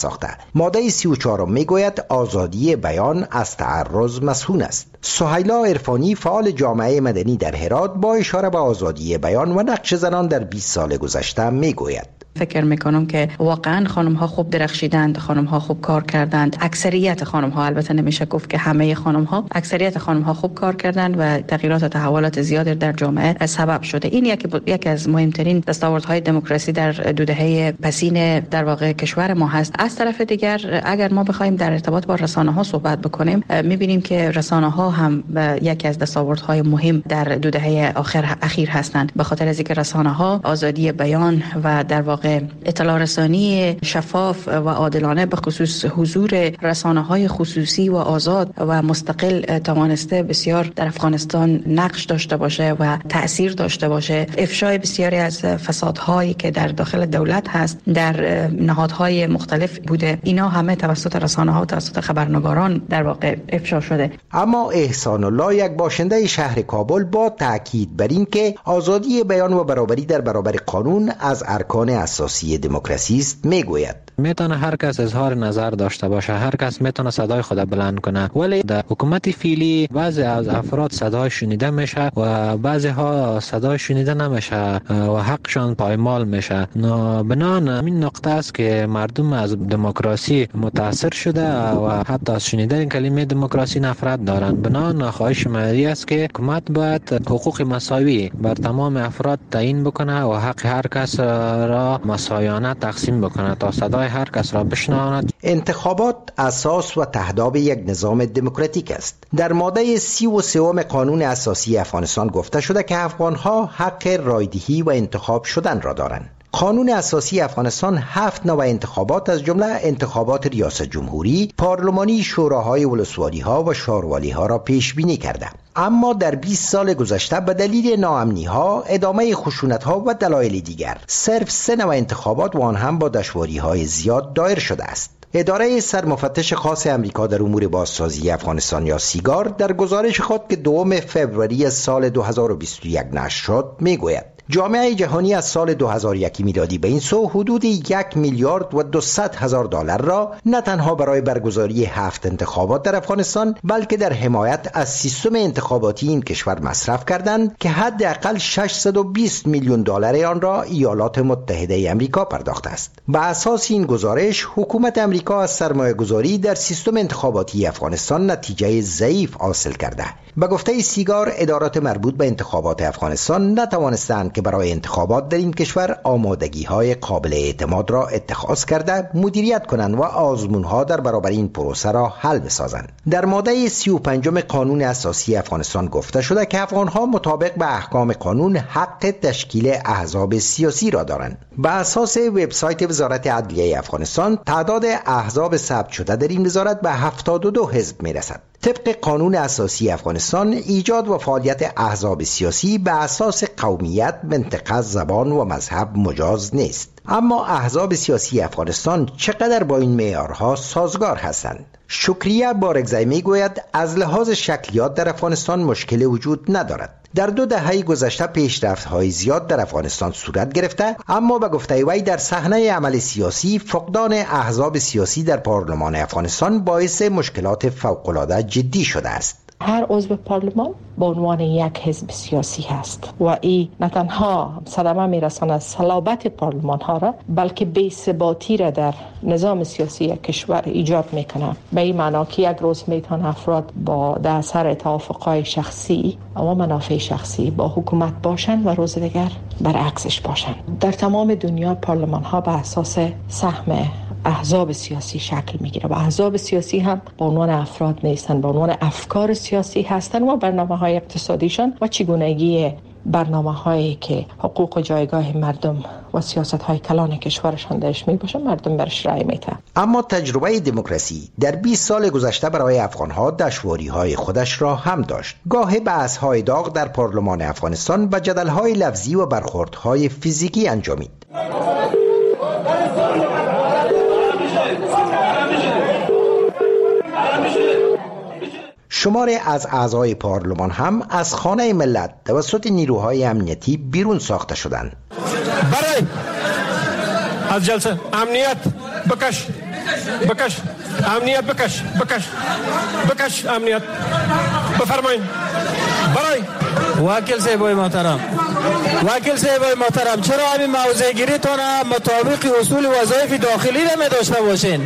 ساخته. ماده 34 میگوید آزادی بیان از تعرض مصون است. سهیلا عرفانی فعال جامعه مدنی در هرات با اشاره به آزادی بیان و نقش زنان در 20 سال گذشته میگوید فکر میکنم که واقعا خانم ها خوب درخشیدند، خانم ها خوب کار کردند. اکثریت خانم ها، البته نمیشه گفت که همه خانم ها، اکثریت خانم ها خوب کار کردند و تغییرات و تحولات زیادی در جامعه سبب شده. این یکی از مهمترین دستاوردهای دموکراسی در دو دهه پسین در واقع کشور ما هست. از طرف دیگر اگر ما بخوایم در ارتباط با رسانه ها صحبت بکنیم، میبینیم که رسانه ها هم یکی از دستاوردهای مهم در دو دهه اخیر هستند، به خاطر از اینکه رسانه ها آزادی بیان و در واقع اطلاع رسانی شفاف و عادلانه به خصوص حضور رسانه‌های خصوصی و آزاد و مستقل توانسته بسیار در افغانستان نقش داشته باشه و تأثیر داشته باشه. افشای بسیاری از فسادهایی که در داخل دولت هست در نهادهای مختلف بوده، اینا همه توسط رسانه‌ها و توسط خبرنگاران در واقع افشا شده. اما احسان الله، یک باشنده شهر کابل، با تاکید بر این که آزادی بیان و برابری در برابر قانون از ارکان اساسی دموکراسی است، میگوید میتونه هر کس اظهار نظر داشته باشه، هر کس میتونه صدای خود بلند کنه، ولی در حکومت فعلی بعضی از افراد صدای شنیده میشه و بعضی ها صدای شنیده نمیشه و حقشان پایمال میشه. بنان این نقطه است که مردم از دموکراسی متاثر شده و حتی از شنیدن کلمه دموکراسی نفرت دارند. بنان خواهش من است که حکومت باید حقوق مساوی بر تمام افراد تعیین بکنه و حق هر کس را مساویانه تقسیم بکنه تا صدای هر کس را بشنواند. انتخابات اساس و تهداب یک نظام دموکراتیک است. در ماده 33 قانون اساسی افغانستان گفته شده که افغان‌ها حق رایدهی و انتخاب شدن را دارند. قانون اساسی افغانستان 7 نوع انتخابات از جمله انتخابات ریاست جمهوری، پارلمانی، شوراهای ولسوالی‌ها و شاروالی‌ها را پیش بینی کرده. اما در 20 سال گذشته به دلیل ناامنی‌ها، ادامه خشونت‌ها و دلایل دیگر صرف 3 نوع انتخابات و آن هم با دشواری‌های زیاد دایر شده است. اداره سرمفتش خاص امریکا در امور بازسازی افغانستان یا سیگار در گزارش خود که 2 فوریه سال 2021 نشر شد میگوید جامعه جهانی از سال 2001 میلادی به این سو حدود 1 میلیارد و 200 هزار دلار را نه تنها برای برگزاری 7 انتخابات در افغانستان بلکه در حمایت از سیستم انتخاباتی این کشور مصرف کردند که حداقل 620 میلیون دلار آن را ایالات متحده آمریکا پرداخته است. بر اساس این گزارش حکومت آمریکا از سرمایه‌گذاری در سیستم انتخاباتی افغانستان نتیجه ضعیف حاصل کرده. به گفته سیگار، ادارات مربوط به انتخابات افغانستان نتوانستند که برای انتخابات در این کشور آمادگی‌های قابل اعتماد را اتخاذ کرده مدیریت کنند و آزمون‌ها در برابر این پروسه را حل بسازند. در ماده 35 قانون اساسی افغانستان گفته شده که افغان‌ها مطابق به احکام قانون حق تشکیل احزاب سیاسی را دارند. بر اساس وبسایت وزارت عدلیه افغانستان، تعداد احزاب ثبت شده در این وزارت به 72 حزب می‌رسد. طبق قانون اساسی افغانستان، ایجاد و فعالیت احزاب سیاسی به اساس قومیت، منطقه، زبان و مذهب مجاز نیست. اما احزاب سیاسی افغانستان چقدر با این معیارها سازگار هستند؟ شکریه بارگزایی میگوید از لحاظ شکلیات در افغانستان مشکل وجود ندارد. در 2 دهه گذشته پیشرفت‌های زیاد در افغانستان صورت گرفته، اما به گفته وی در صحنه عمل سیاسی فقدان احزاب سیاسی در پارلمان افغانستان باعث مشکلات فوق‌العاده جدی شده است. هر عضو پارلمان به عنوان یک حزب سیاسی هست و این نه تنها صدمه میرساند صلابت پارلمان ها را، بلکه بی‌ثباتی را در نظام سیاسی کشور ایجاد میکنه. به این معنا که یک روز میتونه افراد با در اثر توافقهای شخصی و منافع شخصی با حکومت باشند و روز دیگر برعکسش باشند. در تمام دنیا پارلمان ها به اساس سهم احزاب سیاسی شکل میگیره و احزاب سیاسی هم به عنوان افراد نیستن، به عنوان افکار سیاسی هستن و برنامه‌های اقتصادیشان و چگونگی برنامه‌هایی که حقوق و جایگاه مردم و سیاست‌های کلان کشورشان درش میباشه مردم برش رأی میدن. اما تجربه دموکراسی در 20 سال گذشته برای افغان‌ها دشواری‌های خودش را هم داشت. گاه بحث‌های داغ در پارلمان افغانستان و جدل‌های لفظی و برخوردهای فیزیکی انجامید. شماری از اعضای پارلمان هم از خانه ملت توسط نیروهای امنیتی بیرون ساخته شدند. برای از جلسه امنیت بکش بکش امنیت، بکش امنیت. بفرمایید. برای وکیل صاحب محترم چرا همین موضع گیریتون مطابق اصول وظایف داخلی را داشته باشین؟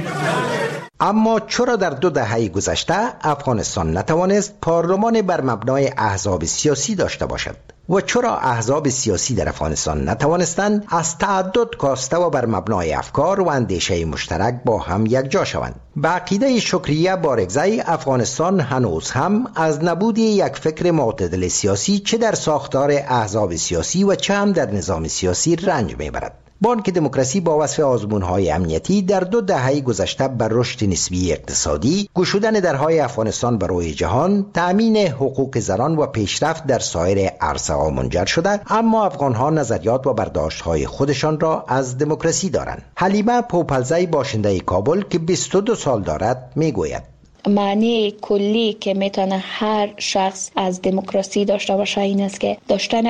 اما چرا در 2 دهه گذشته افغانستان نتوانست پارلمان بر مبنای احزاب سیاسی داشته باشد؟ و چرا احزاب سیاسی در افغانستان نتوانستند از تعدد کاسته و بر مبنای افکار و اندیشه مشترک با هم یکجا شوند؟ به عقیده شکریه بارگزی، افغانستان هنوز هم از نبود یک فکر معتدل سیاسی چه در ساختار احزاب سیاسی و چه هم در نظام سیاسی رنج میبرد. بانک دموکراسی با وصف آزمون‌های امنیتی در 2 دهه گذشته بر رشد نسبی اقتصادی، گشودن درهای افغانستان به روی جهان، تأمین حقوق زنان و پیشرفت در سایر عرصه‌ها منجر شده، اما افغان‌ها نظریات و برداشت‌های خودشان را از دموکراسی دارند. حلیمه پوپلزی باشنده کابل که 22 سال دارد میگوید معنی کلی که میتونه هر شخص از دموکراسی داشته باشه این است که داشتن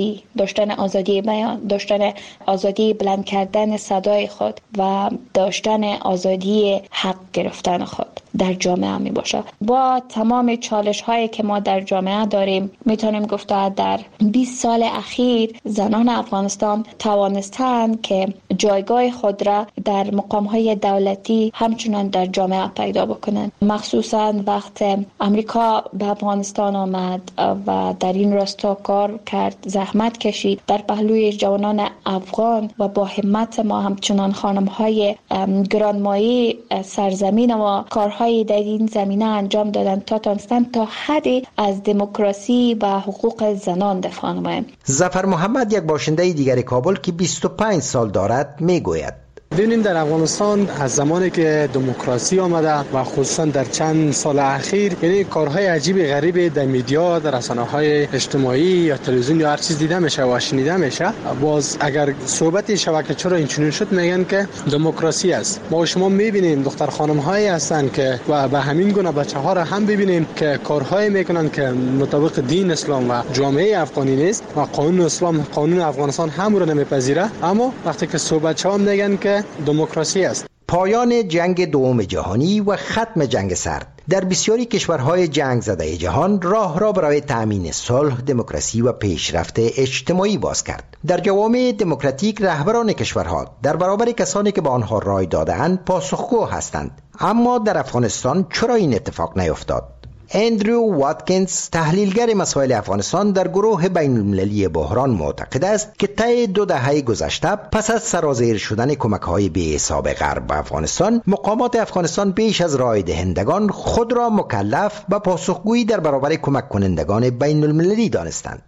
آزادی بیان، داشتن آزادی بلند کردن صدای خود و داشتن آزادی حق گرفتن خود در جامعه می باشه. با تمام چالش هایی که ما در جامعه داریم میتونیم گفت در 20 سال اخیر زنان افغانستان توانستند که جایگاه خود را در مقام های دولتی همچنان در جامعه پیدا بکنند. مخصوصا وقت امریکا به افغانستان آمد و در این راستا کار کرد، زحمت کشید در پهلوی جوانان افغان و با همت ما همچنان خانم‌های گرانمایه سرزمین و کارهای در این زمینه انجام دادن تا تونستند تا حدی از دموکراسی و حقوق زنان دفاع نمایند. ظفر محمد، یک باشنده دیگر کابل که 25 سال دارد، میگوید ببینیم در افغانستان از زمانی که دموکراسی آمده و خصوصا در چند سال اخیر یعنی کارهای عجیب غریب در میدیا، در رسانه‌های اجتماعی یا تلویزیون یا هر چیز دیده میشه و شنیده میشه. باز اگر صحبتی شود که چرا اینچنین شد، میگن که دموکراسی است. ما شما میبینیم دختر خانم‌هایی هستند که و به همین گونه بچه‌ها را هم ببینیم که کارهای میکنن که مطابق دین اسلام و جامعه افغانی نیست و قانون اسلام، قانون افغانستان هم رو نمیپذیره، اما وقتی که صحبت شما میگن که دموکراسی است. پایان جنگ دوم جهانی و ختم جنگ سرد در بسیاری کشورهای جنگ زده جهان راه را برای تأمین صلح، دموکراسی و پیشرفت اجتماعی باز کرد. در جوامع دموکراتیک رهبران کشورها در برابر کسانی که به آنها رای داده‌اند پاسخگو هستند. اما در افغانستان چرا این اتفاق نیفتاد؟ اندرو واتکینز، تحلیلگر مسائل افغانستان در گروه بین‌المللی بحران، معتقد است که طی 2 دهه گذشته پس از سرازیر شدن کمک‌های بی‌حساب غرب به افغانستان، مقامات افغانستان بیش از رای دهندگان خود را مکلف به پاسخگویی در برابر کمک کنندگان بین‌المللی دانستند.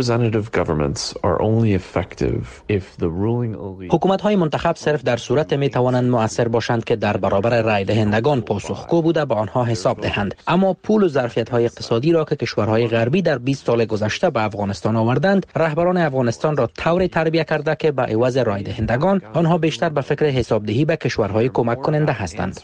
حکومت‌های منتخب صرف در صورت می‌توانند مؤثر باشند که در برابر رای دهندگان پاسخگو بوده به آنها حساب دهند. اما پول ظرفیت‌های اقتصادی را که کشورهای غربی در 20 سال گذشته به افغانستان آوردند، رهبران افغانستان را طوری تربیت کرده که به عوض رای دهندگان آنها بیشتر به فکر حسابدهی به کشورهای کمک کننده هستند.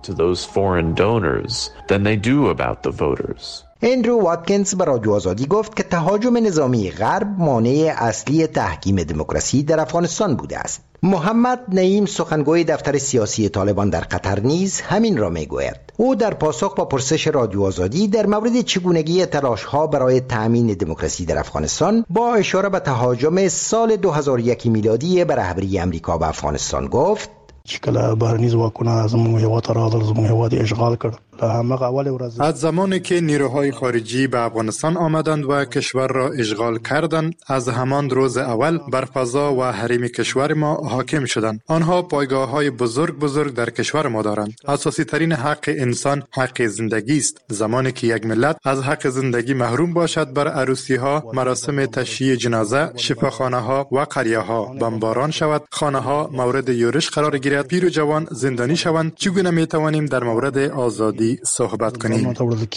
اندرو واتکینز به رادیو آزادی گفت که تهاجم نظامی غرب مانع اصلی تحکیم دموکراسی در افغانستان بوده است. محمد نعیم، سخنگوی دفتر سیاسی طالبان در قطر، نیز همین را میگوید. او در پاسخ با پرسش رادیو آزادی در مورد چگونگی تلاش‌ها برای تأمین دموکراسی در افغانستان با اشاره به تهاجم سال 2001 میلادی بر رهبری امریکا به افغانستان گفت: چکله بهرني ځواکونه زموږ هیواد ته راغلل، زموږ هیواد اشغال کړ. از زمانی که نیروهای خارجی به افغانستان آمدند و کشور را اشغال کردند، از همان روز اول بر فضا و حریم کشور ما حاکم شدند. آنها پایگاه‌های بزرگ در کشور ما دارند. اساسی ترین حق انسان حق زندگی است. زمانی که یک ملت از حق زندگی محروم باشد، بر عروسی‌ها، مراسم تشییع جنازه، شفاخانه‌ها و قریه‌ها بمباران شود، خانه‌ها مورد یورش قرار گیرد، پیر و جوان زندانی شوند، چگونه می‌توانیم در مورد آزادی ازادي صحبت کنیم.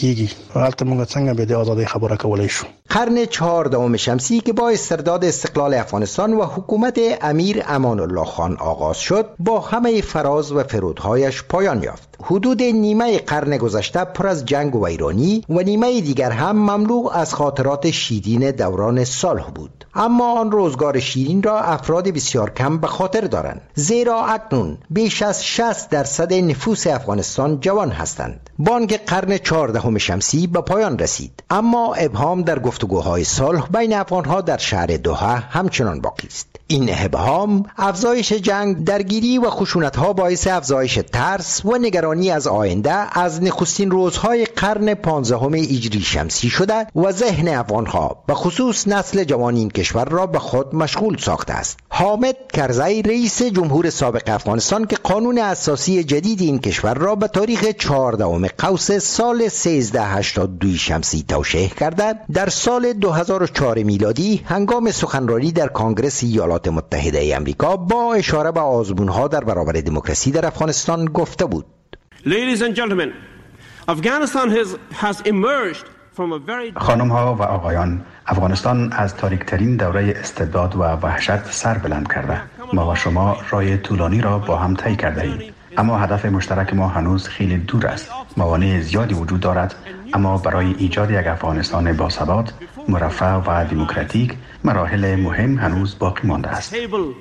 قرن 14 شمسی که با استرداد استقلال افغانستان و حکومت امیر امان الله خان آغاز شد، با همه فراز و فرودهایش پایان یافت. حدود نیمه قرن گذشته پر از جنگ و ویرانی و نیمه دیگر هم مملو از خاطرات شیرین دوران صلح بود. اما آن روزگار شیرین را افراد بسیار کم به خاطر دارند، زیرا اکنون بیش از 60% نفوس افغانستان جوان هستند. بانگ قرن 14 شمسی به پایان رسید، اما ابهام در گفتگوهای صلح بین افغانها در شهر دوحه همچنان باقی است. این ابهام، افزایش جنگ، درگیری و خشونت‌ها باعث افزایش ترس و نگرانی از آینده از نخستین روزهای قرن 15 هجری شمسی شده و ذهن افغان‌ها به خصوص نسل جوان این کشور را به خود مشغول ساخته است. حامد کرزی، رئیس جمهور سابق افغانستان که قانون اساسی جدید این کشور را به تاریخ 14 قوس سال 1382 شمسی توشیح کرده، در سال 2004 میلادی هنگام سخنرانی در کنگره ایالات متحده امریکا با اشاره به آزمون‌ها در برابر دموکراسی در افغانستان گفته بود: Ladies and gentlemen, Afghanistan has emerged from a very... خانم‌ها و آقایان، افغانستان از تاریک‌ترین دوره استبداد و وحشت سر بلند کرده. ما و شما راه طولانی را با هم طی کرده ایم، اما هدف مشترک ما هنوز خیلی دور است. موانع زیادی وجود دارد، اما برای ایجاد یک افغانستان باثبات، مرفه و دموکراتیک مراحل مهم هنوز باقی مانده است.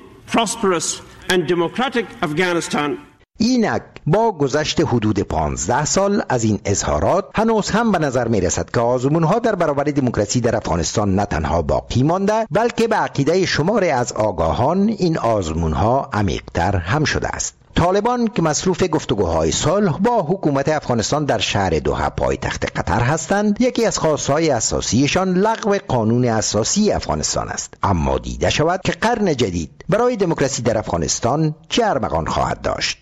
اینک با گذشت حدود 15 سال از این اظهارات هنوز هم به نظر می رسد که آزمون‌ها در برابر دموکراسی در افغانستان نه تنها باقی مانده، بلکه به عقیده شماری از آگاهان این آزمون‌ها عمیق‌تر هم شده است. طالبان که مصروف گفتگوهای صلح با حکومت افغانستان در شهر دوحه پایتخت قطر هستند، یکی از خواستهای اساسیشان لغو قانون اساسی افغانستان است. اما دیده شود که قرن جدید برای دموکراسی در افغانستان چه ارمغان خواهد داشت.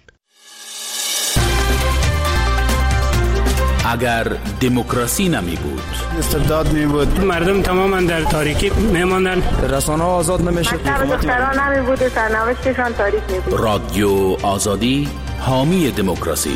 اگر دموکراسی نمی بود، استبداد می بود، مردم تماما در تاریکی می ماندن، رسانه ها آزاد نمی شد، دختران نمی بود، سرنوشتشان تاریک می بود. رادیو آزادی حامی دموکراسی